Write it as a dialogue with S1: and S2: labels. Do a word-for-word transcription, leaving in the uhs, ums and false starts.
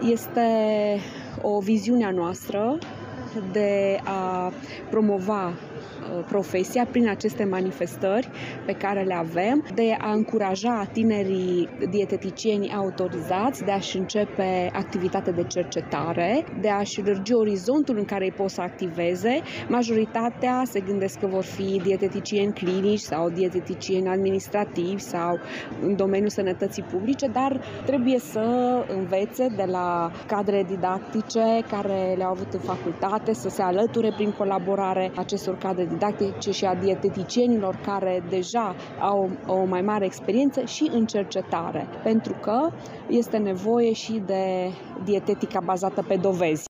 S1: Este o viziune a noastră de a promova profesia prin aceste manifestări pe care le avem, de a încuraja tinerii dieteticieni autorizați de a-și începe activitate de cercetare, de a-și lărgi orizontul în care ei pot să activeze. Majoritatea se gândesc că vor fi dieteticieni clinici sau dieteticieni administrativi sau în domeniul sănătății publice, dar trebuie să învețe de la cadre didactice care le-au avut în facultate, să se alăture prin colaborare acestor cadre didactice și a dieteticienilor care deja au o mai mare experiență și în cercetare, pentru că este nevoie și de dietetica bazată pe dovezi.